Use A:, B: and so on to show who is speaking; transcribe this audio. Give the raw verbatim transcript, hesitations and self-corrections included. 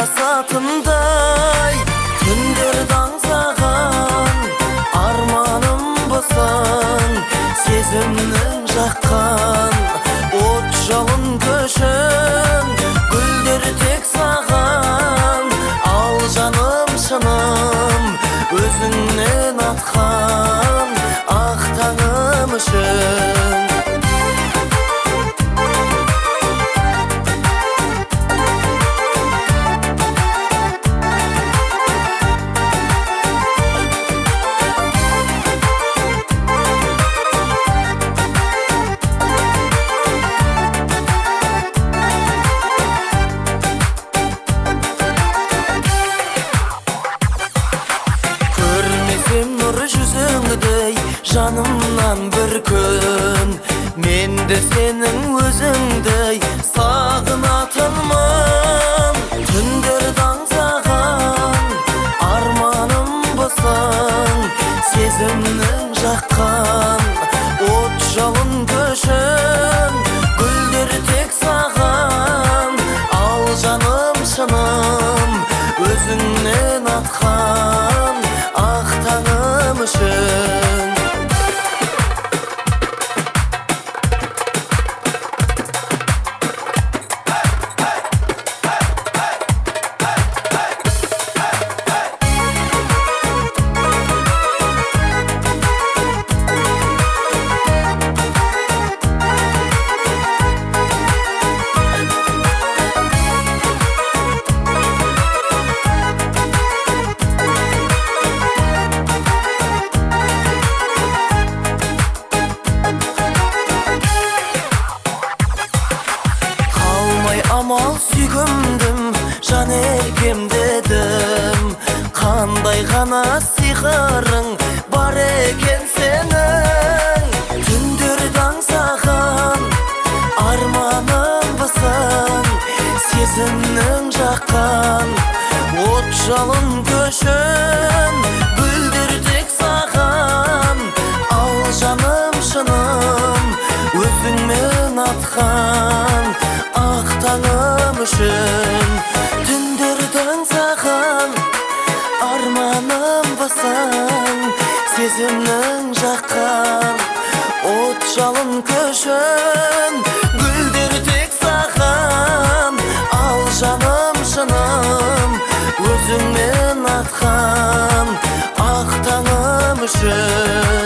A: басатындай түндерді аңсаған арманым болсаң, сезімнің жаққан от жалын көшін, гүлдер тек саған, ал жаным шыным өзіңнен атқан ақ таңым үшін. Нұр жүзіңдей жанымнан бір күн, мен де сенің өзіңдей сағынатынмын. Түндерді аңсаған арманым болсаң, сезімнің жаққан от жалын көшін, гүлдер тек саған, ал жаным шыным өзіңнен атқан ақ таңым үшін. Амал сүйкімдім, жан еркем дедім, қандай ғана сиқырың бар екен сенің. Түндерді аңсаған арманым болсаң, сезімнің жаққан от жалын көшін, гүлдер тек саған, ал жаным шыным өзіңмен атқан ақ таңым үшін. Түндерді аңсаған арманым болсаң, сезімнің жаққан от жалын көшін, гүлдер тек саған, ал жаным шыным өзіңмен атқан ақ таңым үшін.